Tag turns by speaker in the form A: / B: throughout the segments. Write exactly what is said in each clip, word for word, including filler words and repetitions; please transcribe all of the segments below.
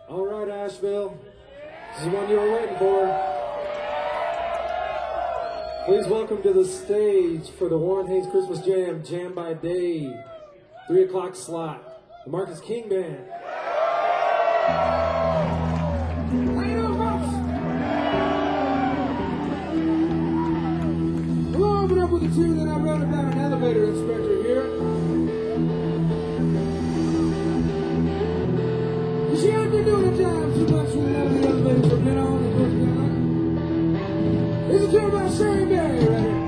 A: All right, Asheville. This is the one you were waiting for. Please welcome to the stage for the Warren Haynes Christmas Jam, Jam by Dave. Three o'clock slot. The Marcus King Band. How you doing, folks? We'll open up with a tune that I wrote about an elevator inspector here. You see, I've been doing a job too much with a lot of the elevators I've been on and pushing down. It's a tune about Shane Barry right here.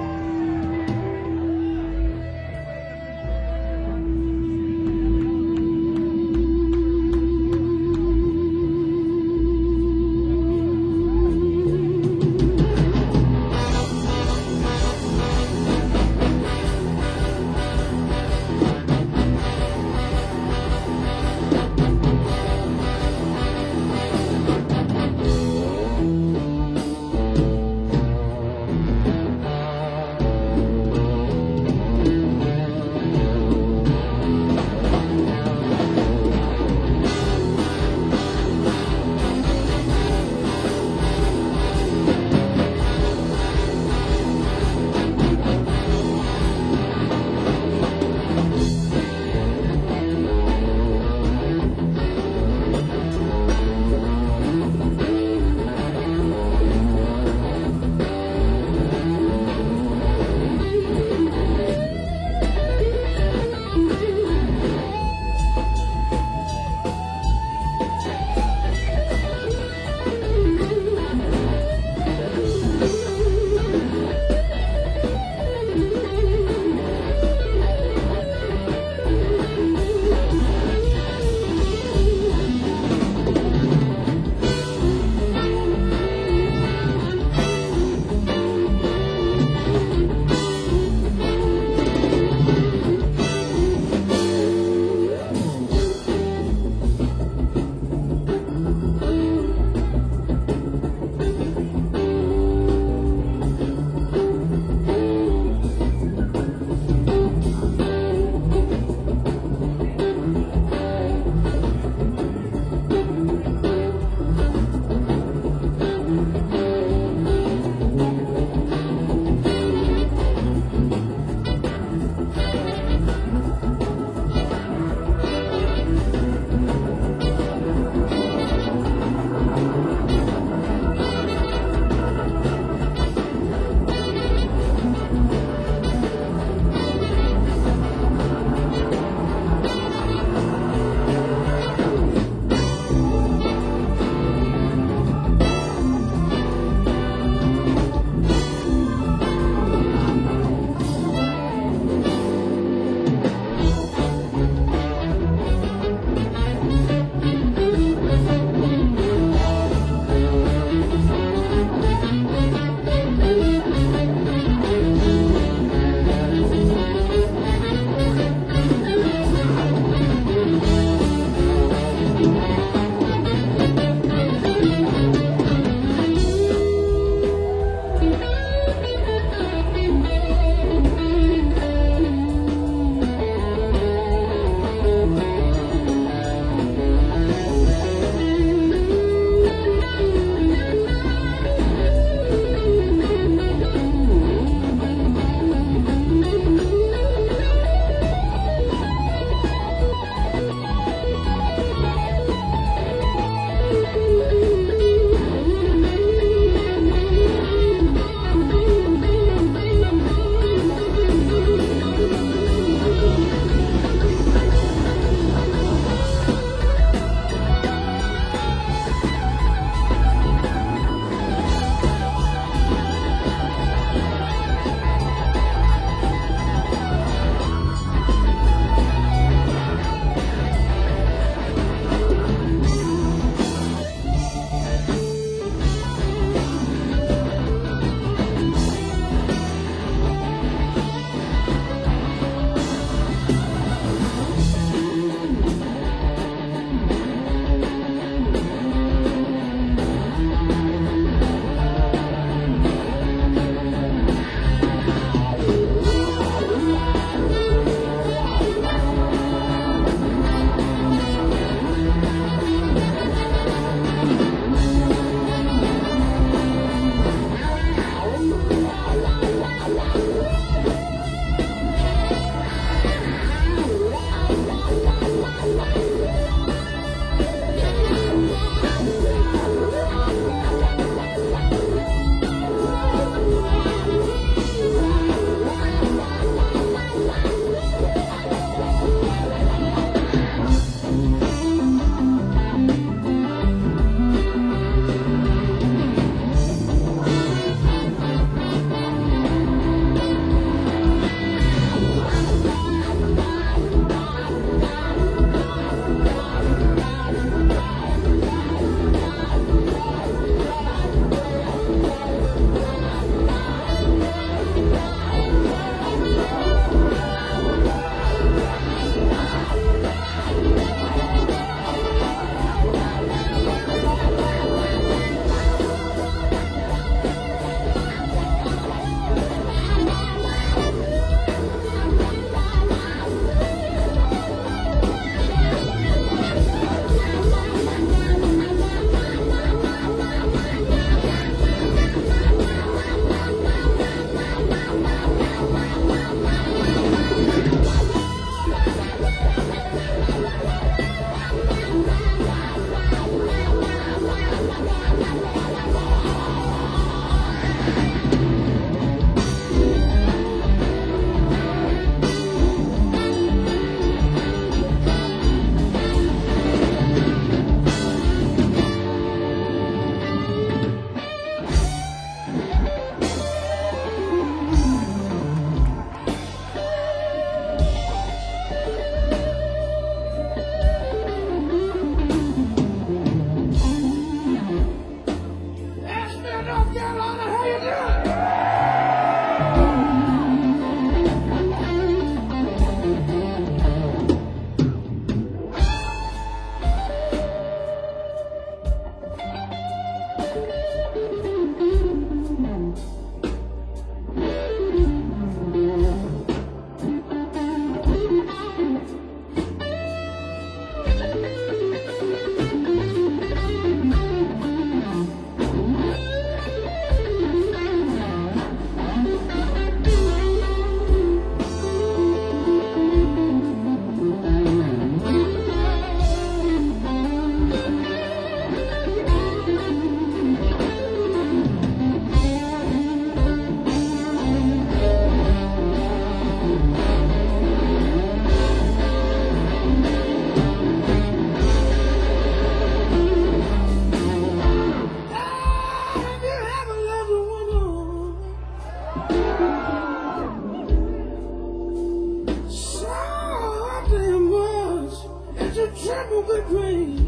A: you tremble with pain.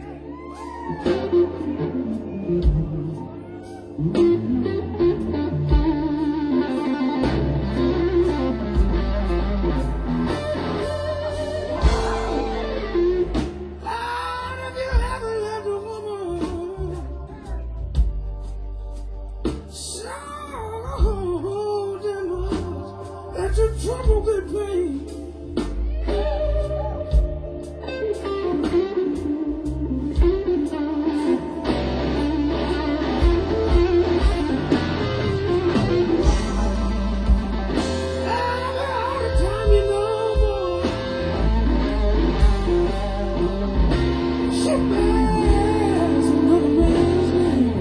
A: You trouble with pain. All the time you know, boy, she bears another man's name.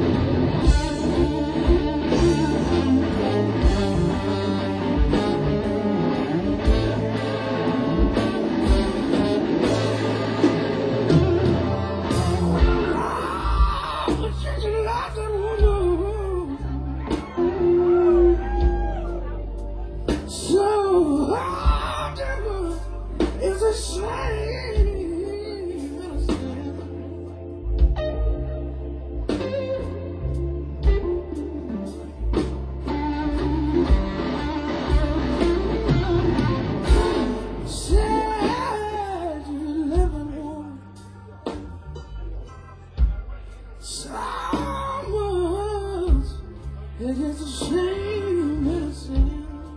A: It is a shame, it's a shame.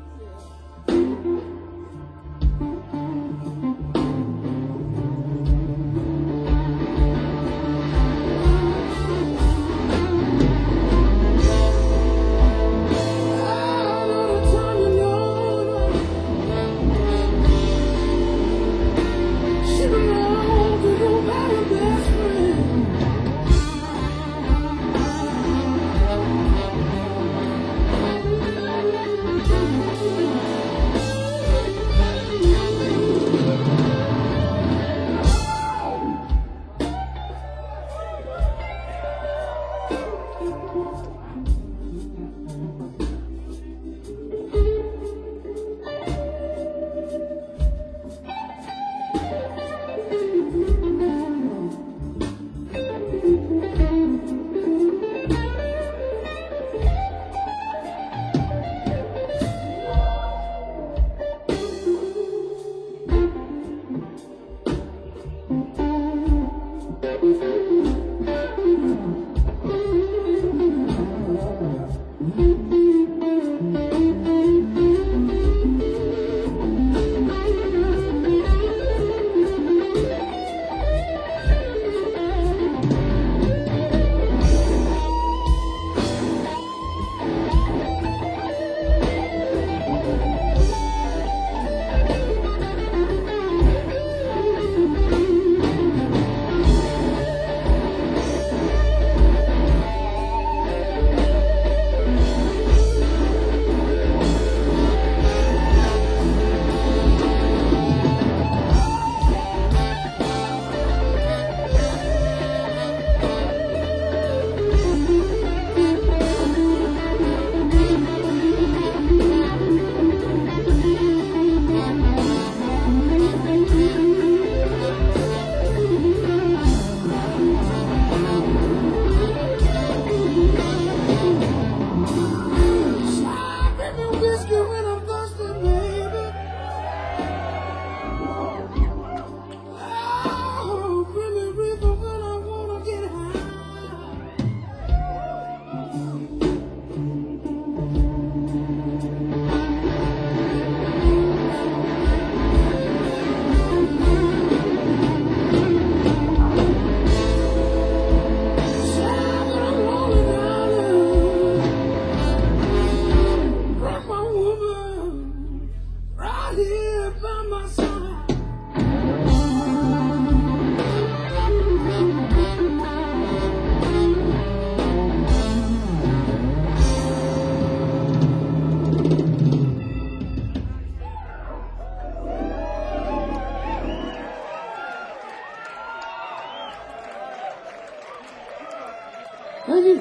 A: Thank you.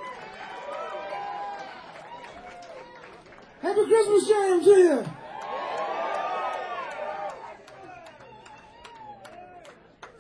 A: Happy Christmas Jam to you.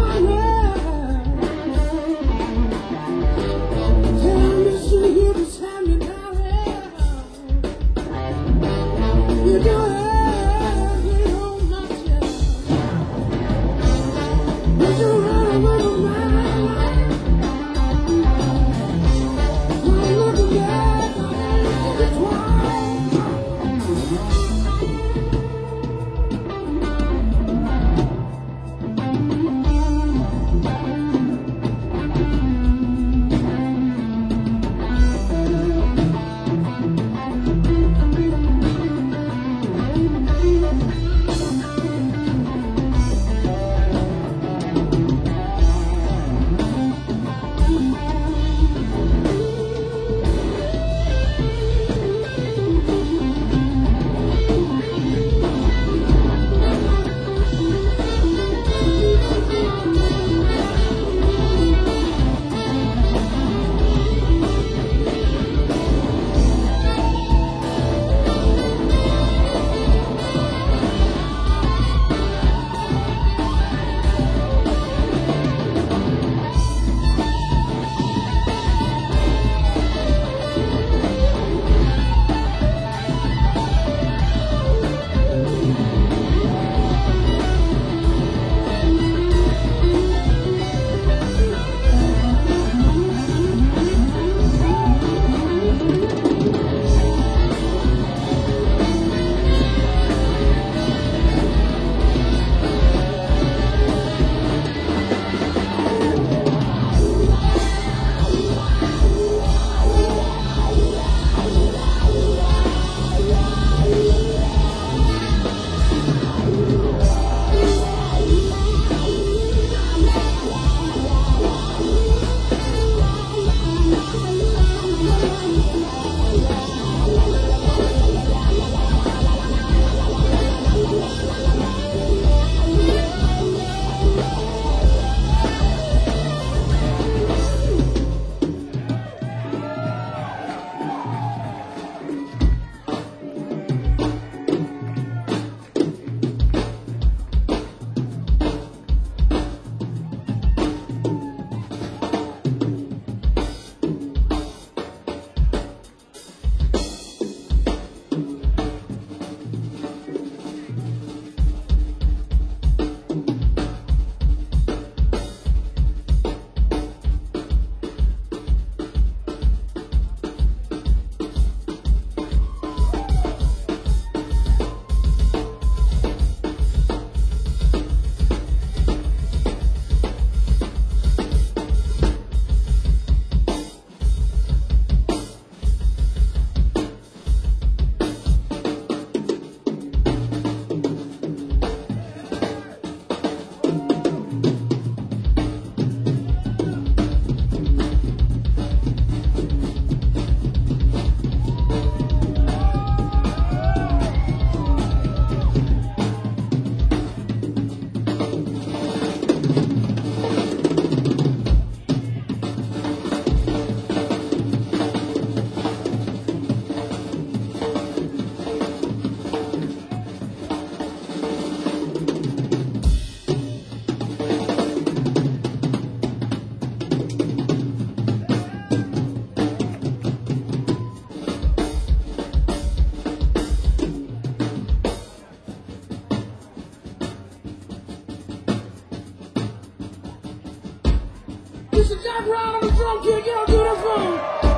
B: Jack Brown on the drum kit, get on to the phone.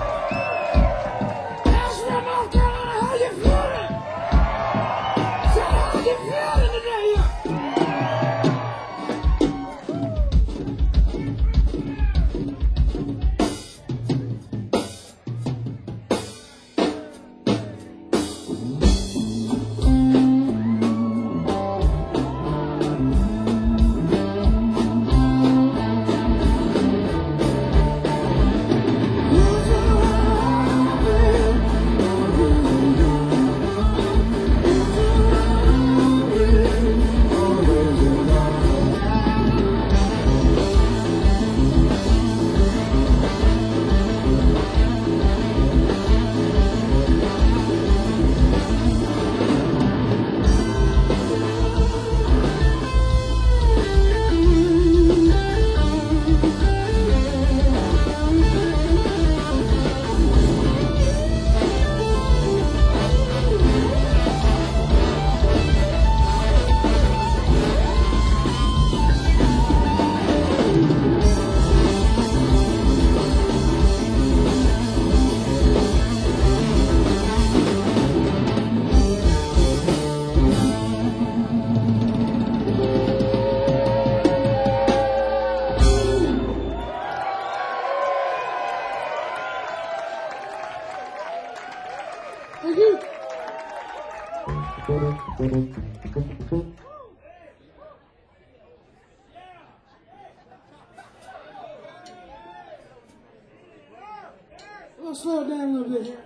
B: Ask from North Carolina, how you feeling? Say, how you feeling today? slow it down a little bit here.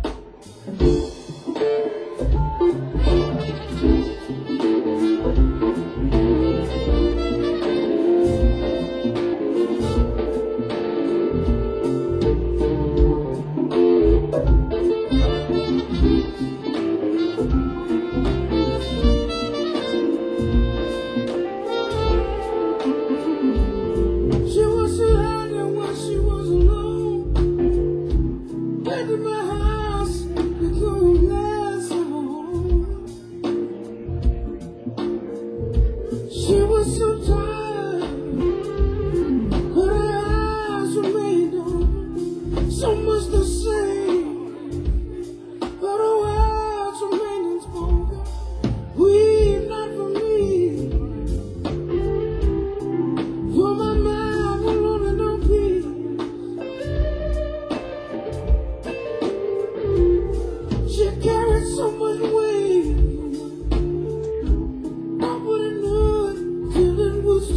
B: She was so happy when she was alone. Back in my house, we couldn't last long. She was so tired, but her eyes remained on so much to say, but her words remained unspoken. Weep not for me, for my mind will only know peace. She carried so much weight, nobody knew it till it was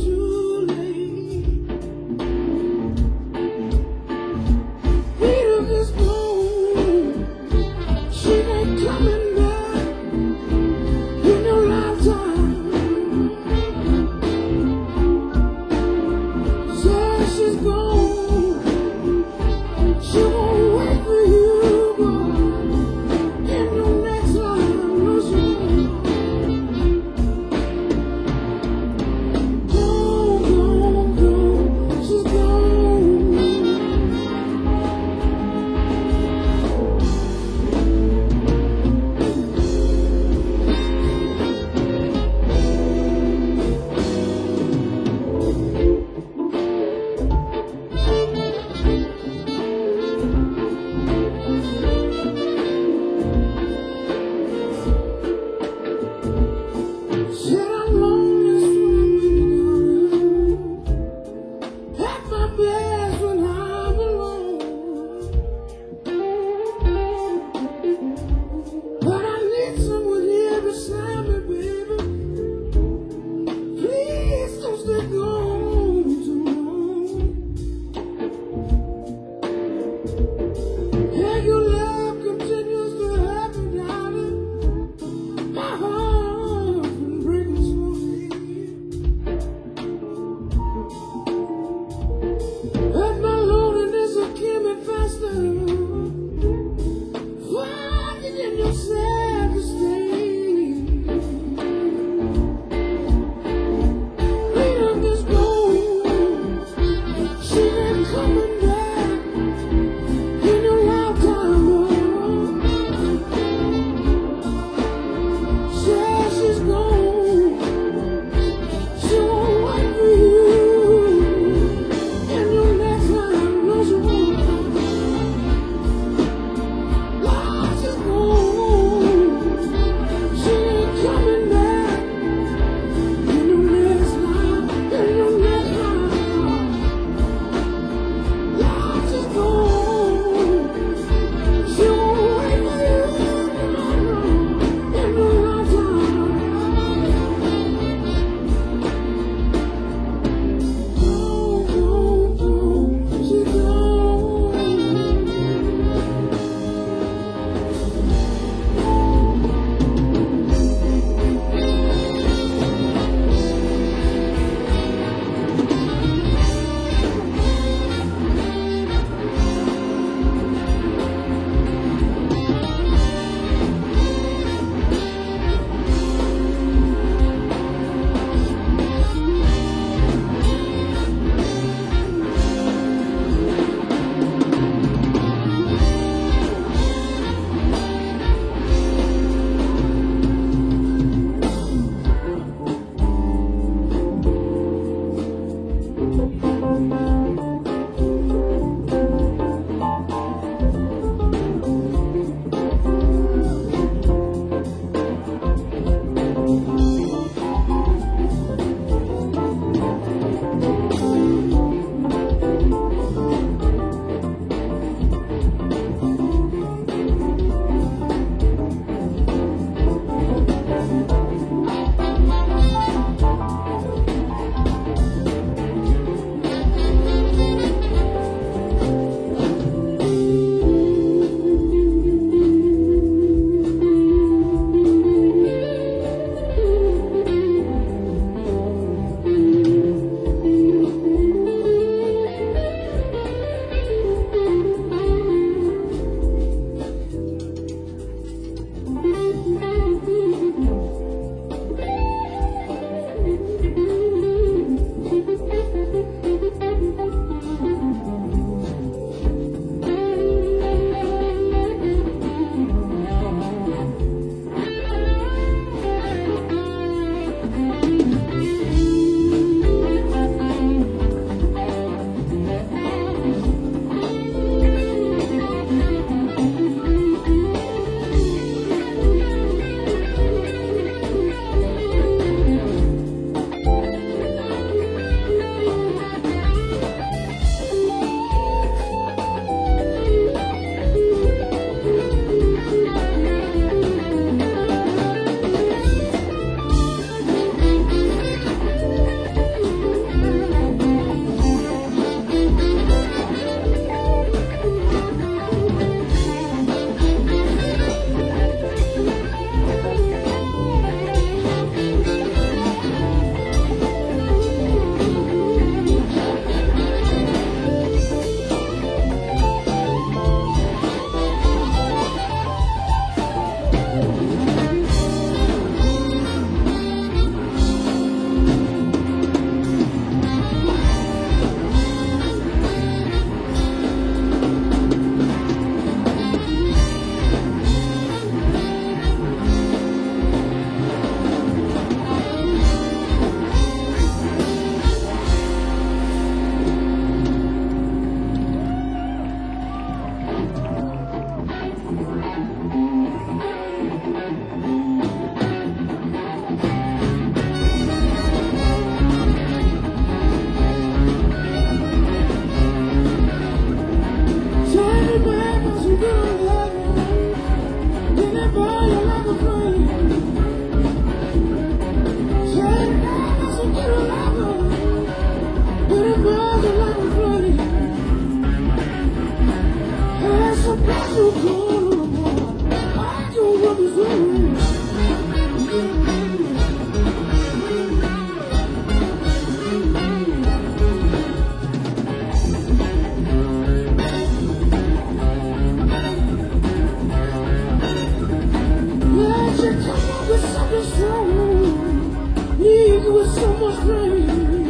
B: with so much rain.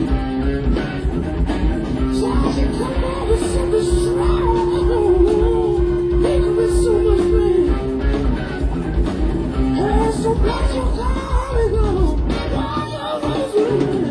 B: So I can come on with something strong. Make it with so much rain. Hey, so glad you come and go. Why you always rain?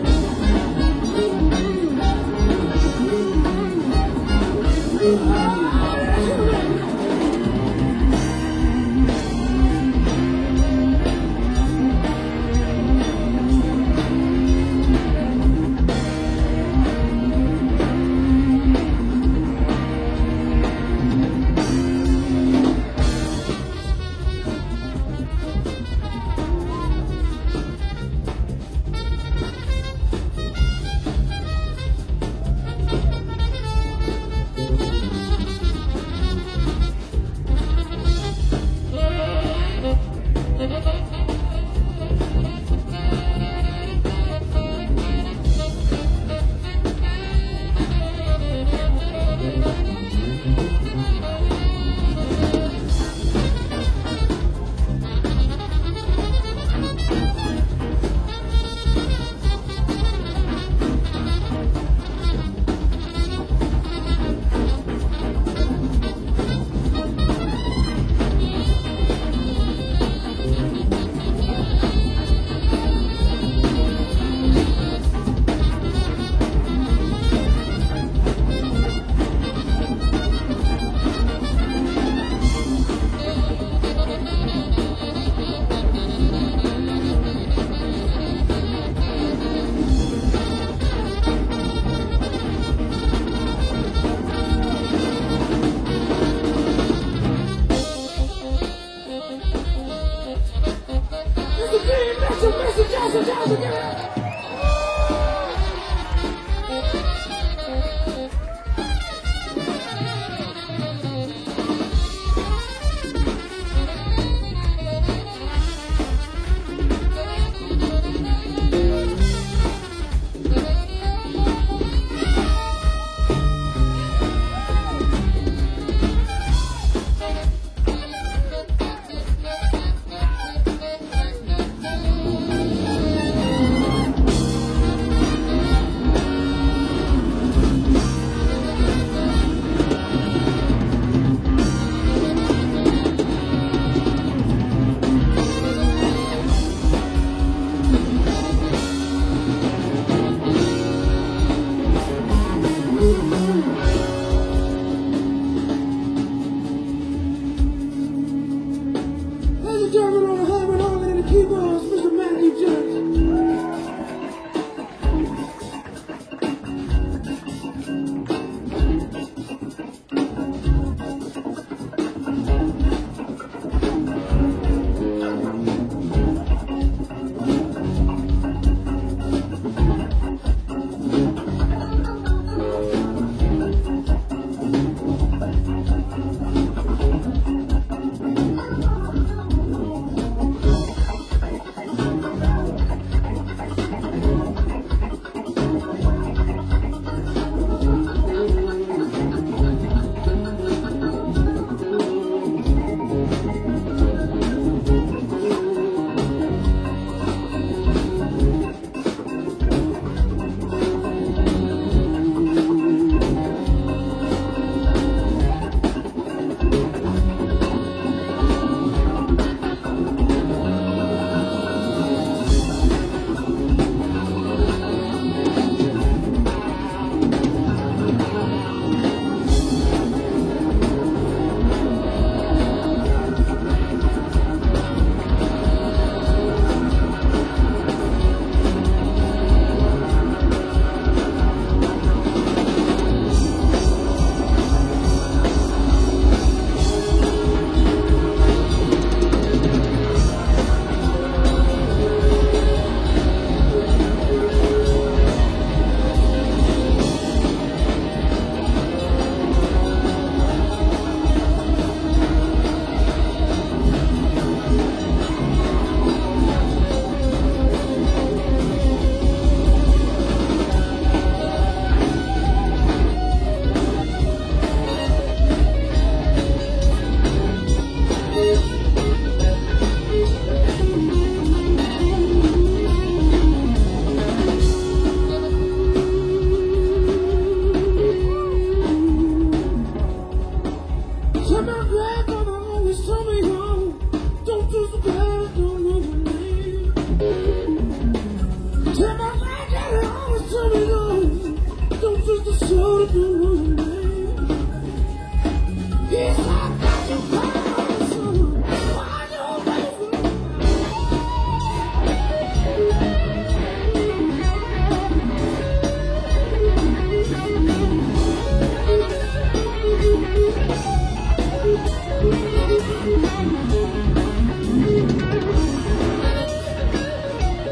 B: Daddy always told me no, don't trust the soul, don't run away. He's like, got you cry, son, why you away from me?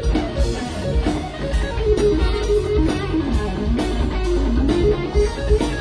B: Thank you.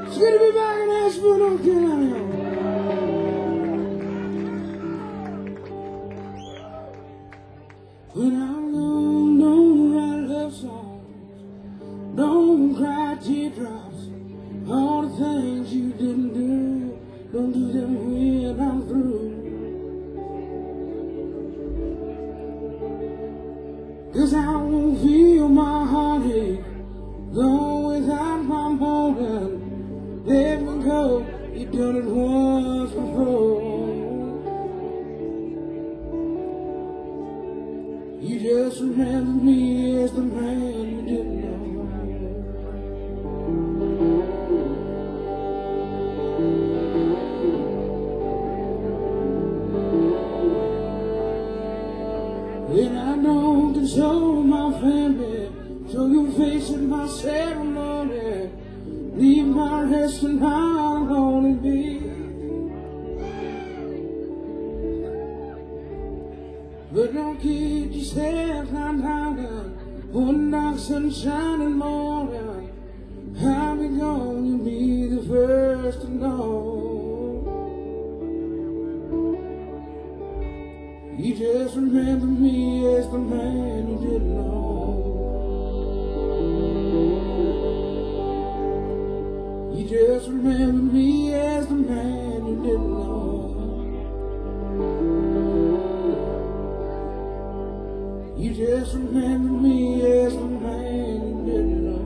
B: It's good to be back in Asheville, North Carolina. When I'm alone, don't write love songs, don't cry teardrops. All the things you didn't do, don't do them when I'm through. 'Cause I won't feel my heartache, go without my mourning. Let me go, you've done it once before. You just remember me as the man you didn't know. When I don't console my family, show your face at my ceremony, leave my rest and I'll only be. But don't kid yourself, I'm down. One dark sunshine morning, I'll be gone, you'll be the first to know. You just remember me as the man you didn't know. You just remember me as the man you didn't know. You just remember me as the man you didn't know.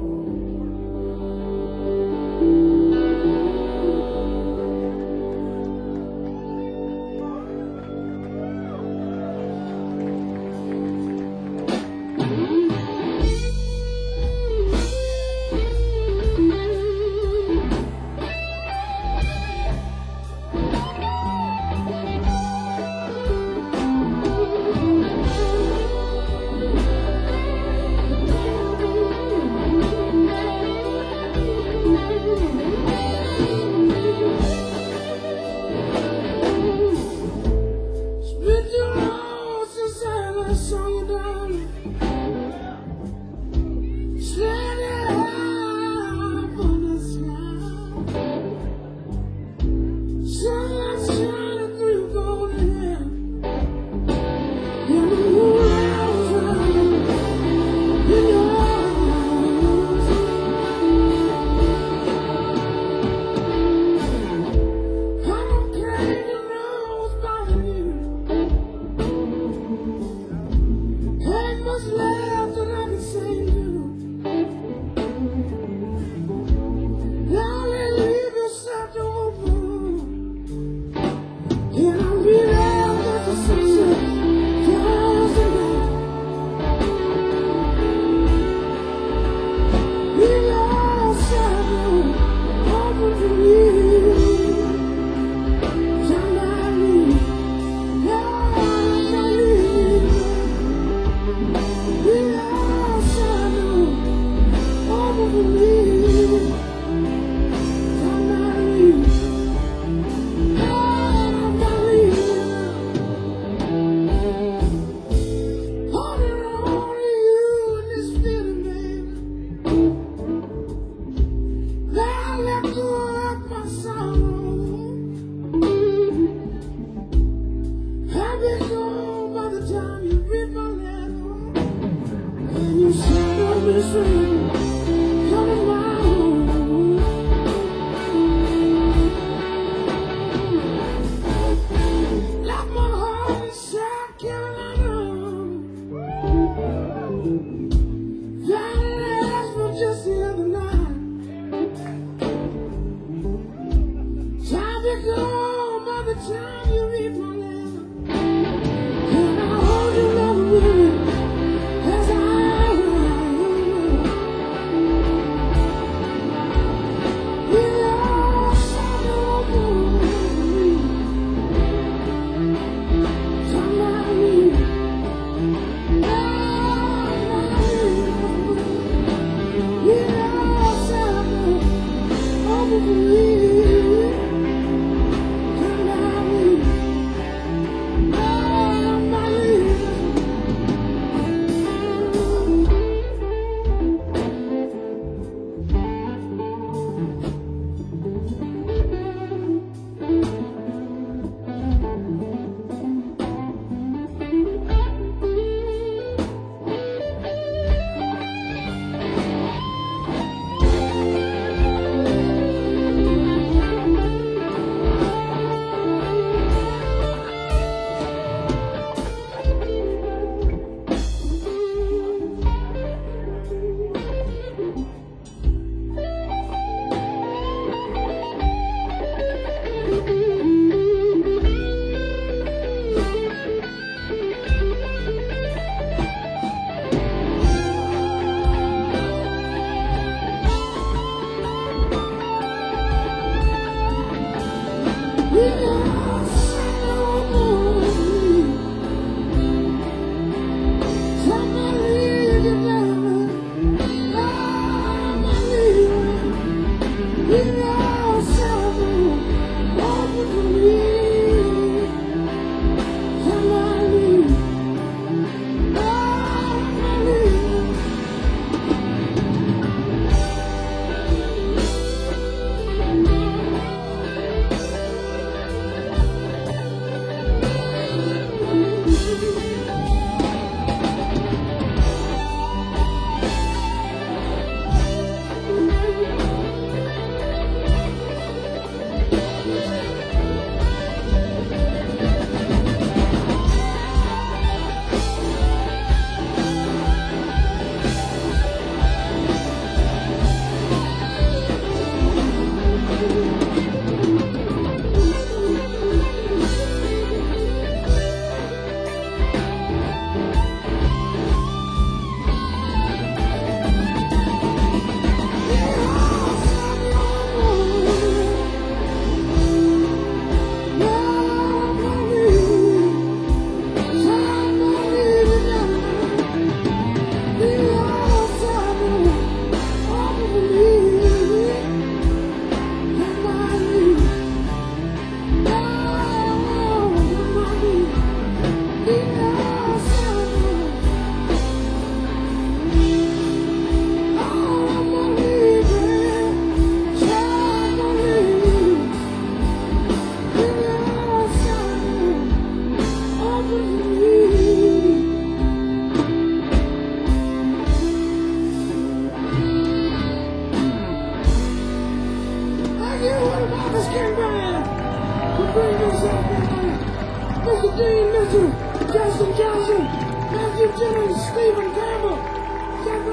B: Mister Dean Mitchell, Justin Johnson, Matthew Jennings, Stephen Campbell, Jeff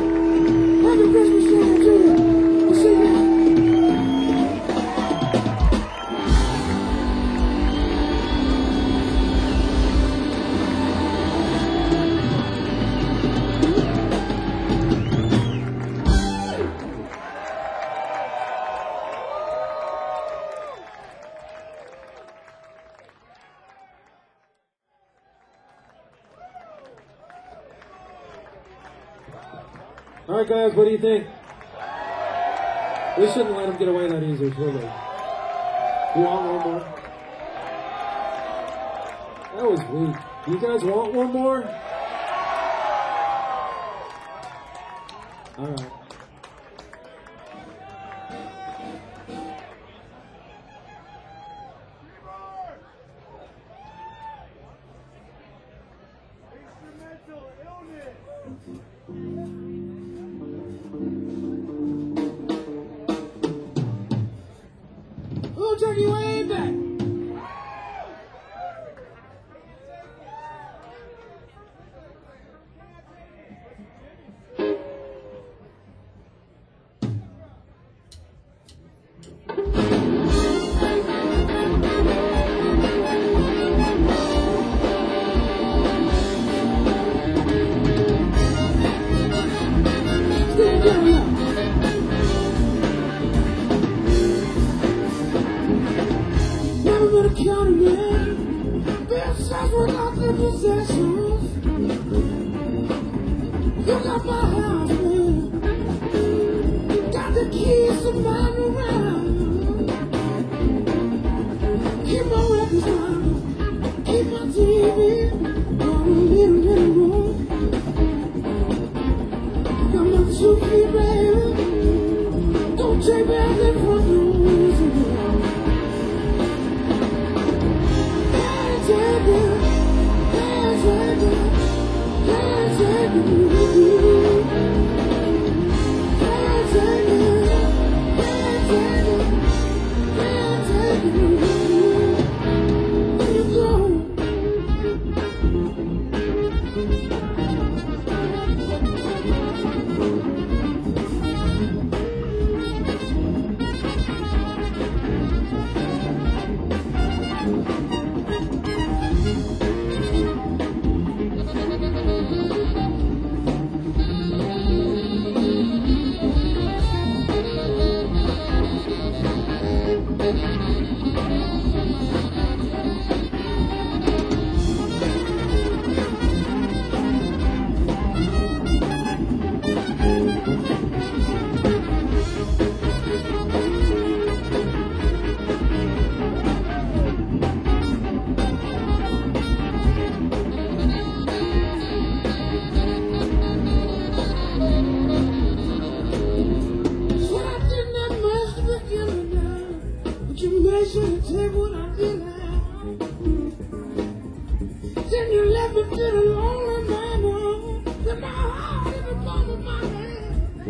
B: Ryan. Happy Christmas to you. We'll see you.
A: All right, guys, what do you think? We shouldn't let him get away that easy, should we? You want one more? That was weak. You guys want one more? All right.
B: We'll take you way back. Stay down now. Never been a county man. Been such without the possessions. You got my house, man. Got the keys to find around. Keep my records on. Keep my T V on a little bit of room. Got my two feet, baby. Don't take back the front doors again. I shouldn't take what I did have. Then you left me feeling lonely, mama. Then my heart in the palm of my hand.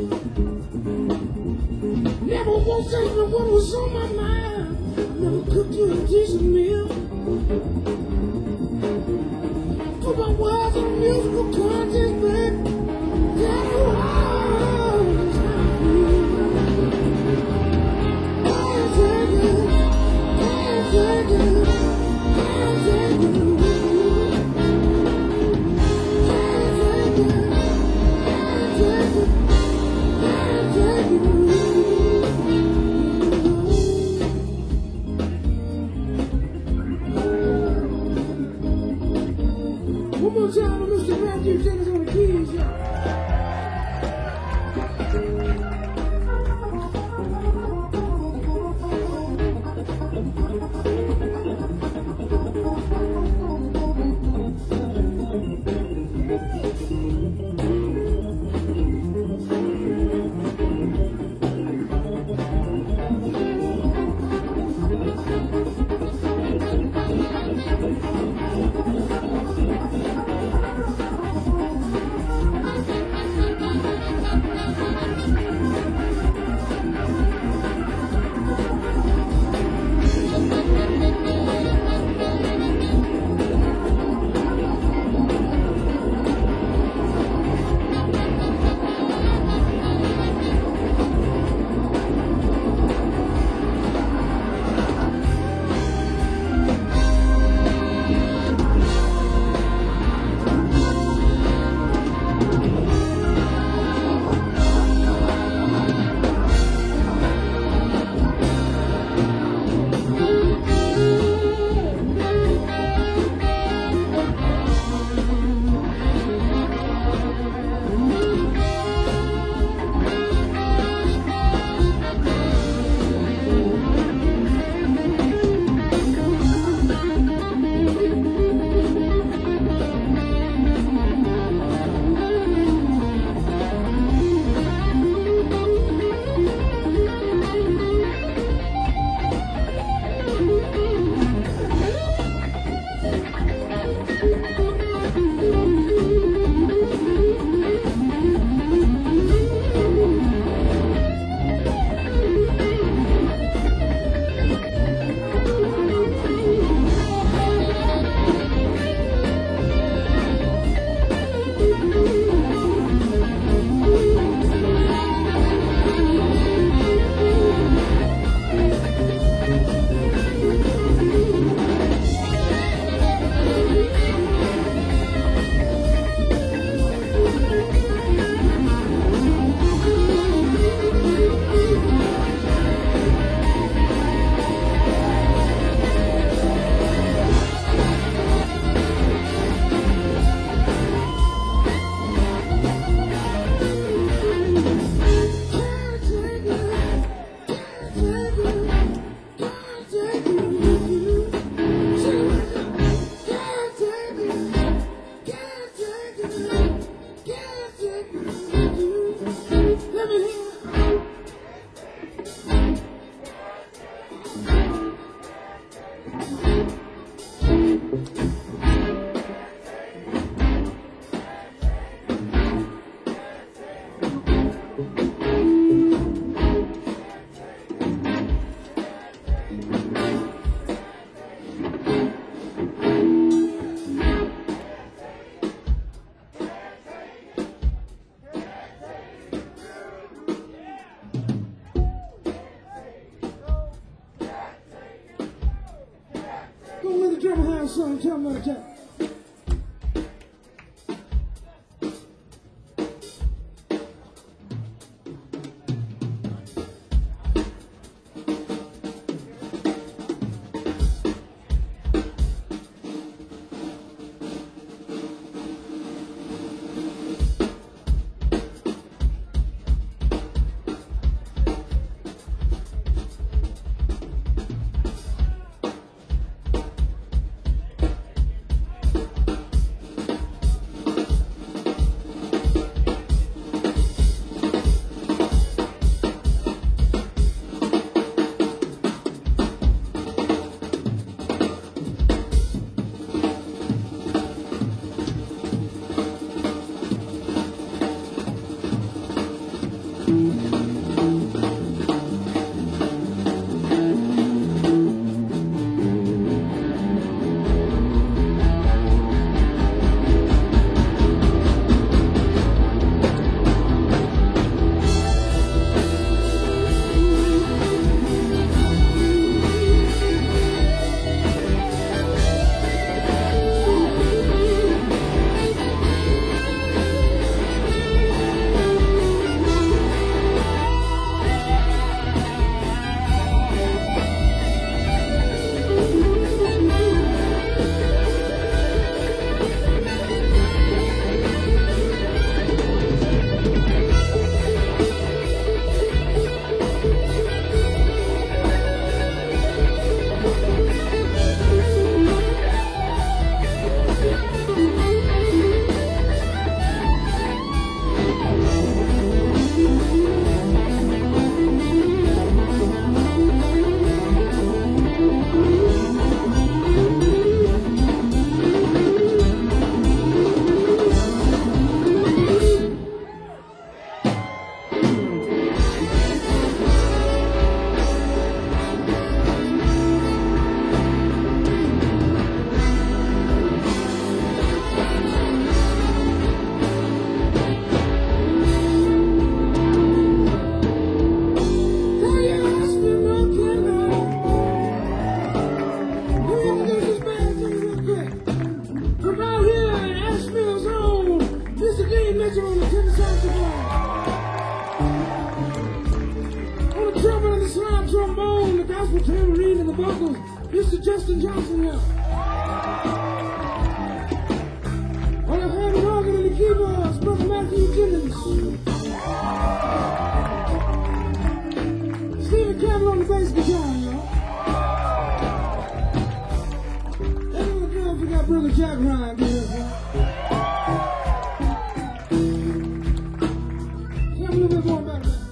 B: Never once asked me what was on my mind. I never cooked you a decent meal. Put my words in musical context, baby. That was can't take it, can't take it, can't take it. One more time, Mister Matthew Jennings on the keys, y'all. Drummer has some, tell me what to tell. gospel tambourine and the vocals, Mister Justin Johnson here. On the hand organ and the keyboards, Brother Matthew Jennings. Stephen Campbell on the bass guitar, y'all. And on the drums, we got Brother Jack Ryan here. Tell me a little bit more about that.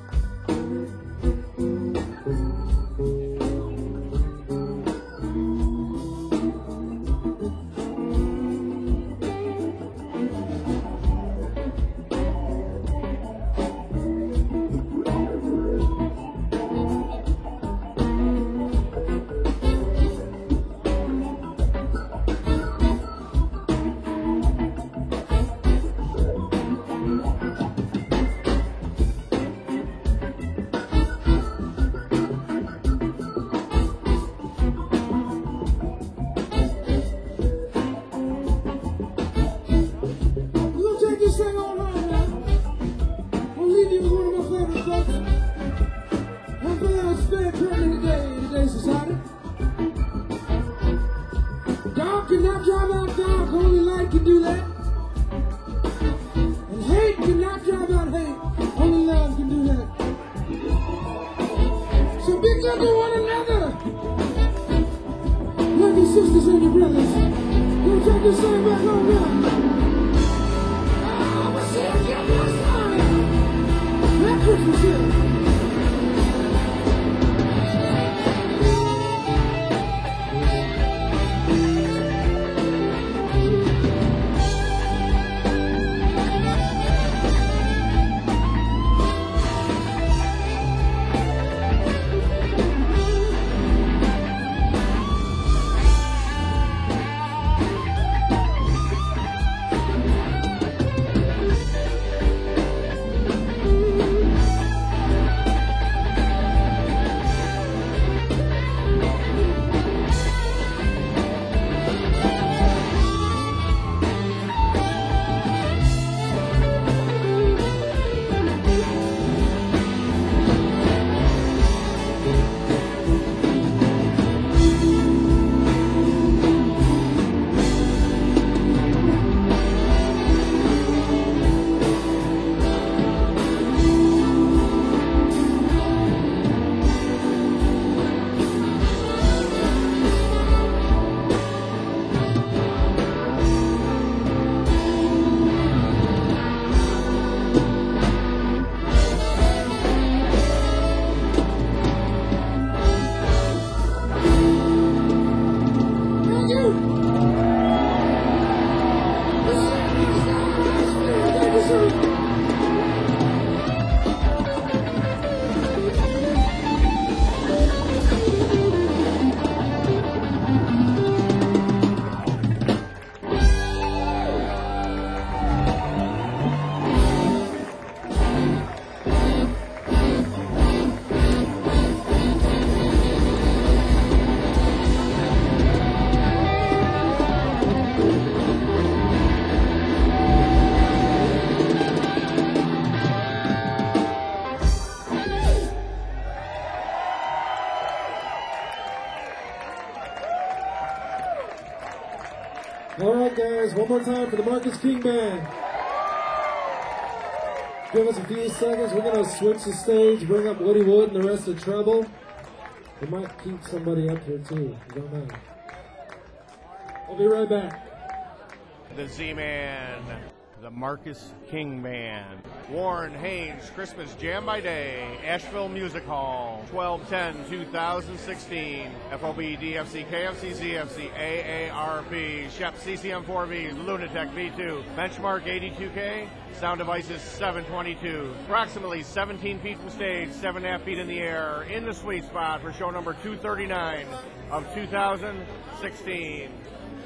A: All right, guys, one more time for the Marcus King Band. Give us a few seconds. We're going to switch the stage, bring up Woody Wood and the rest of Treble. We might keep somebody up here, too. You don't know. I'll be right back.
C: The Z-Man, the Marcus King Band, Warren Haynes Christmas Jam by Day, Asheville Music Hall, twelve ten two thousand sixteen, F O B, D F C, K F C, Z F C, A A R P, Shep, C C M four V, Lunatech V two, Benchmark eighty-two K, Sound Devices seven twenty-two, approximately seventeen feet from stage, seven and a half feet in the air, in the sweet spot for show number two thirty-nine of two thousand sixteen.